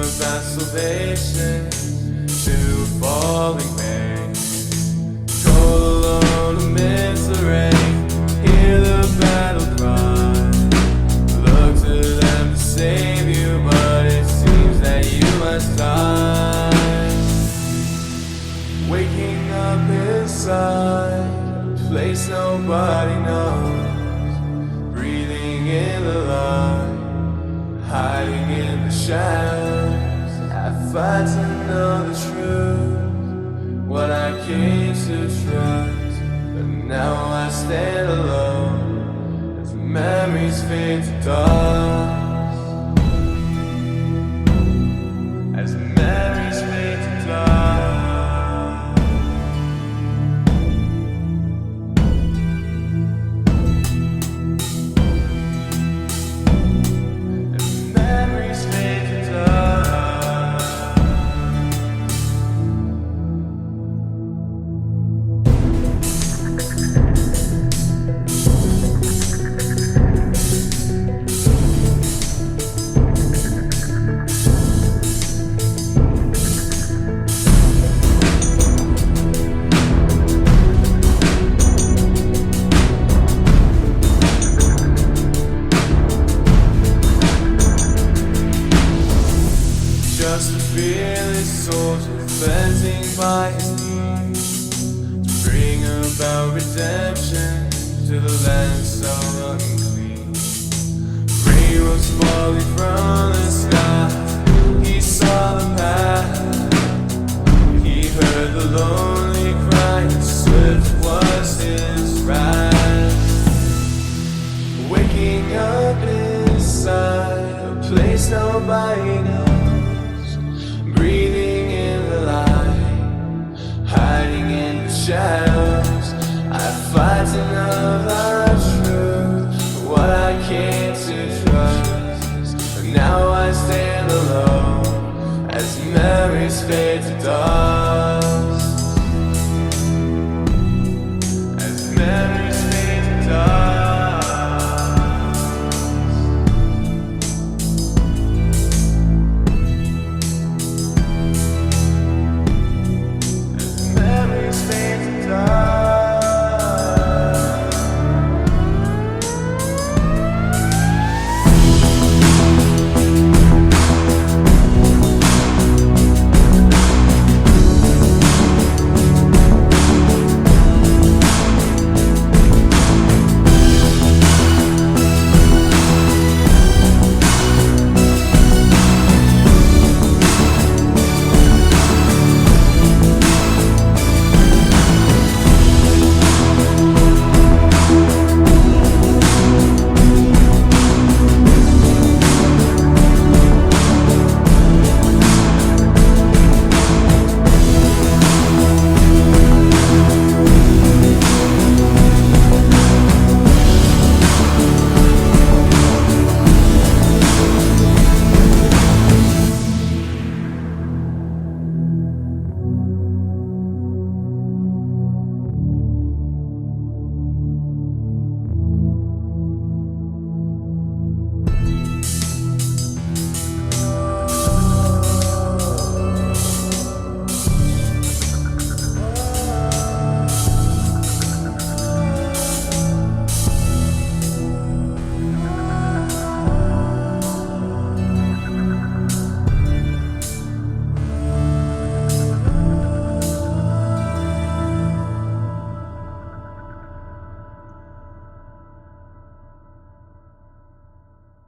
about salvation to a falling man. Cold alone amidst the rain, hear the battle cry. Look to them to save you, but it seems that you must die. Waking up inside a place nobody knows, breathing in the light, hiding in the shadows. I fight to know the truth, what I came to trust, but now I stand alone as memories fade to dust. As memories fade to dust. Just a fearless soldier fencing by his knees to bring about redemption to the land so unclean. Rain was falling from the sky, he saw the path, he heard the lonely cry, and swift was his wrath. Waking up inside a place nobody knows, breathing in the light, hiding in the shadows. I fight to know the truth, what I came to trust, but now I stand alone as memories fade to dark.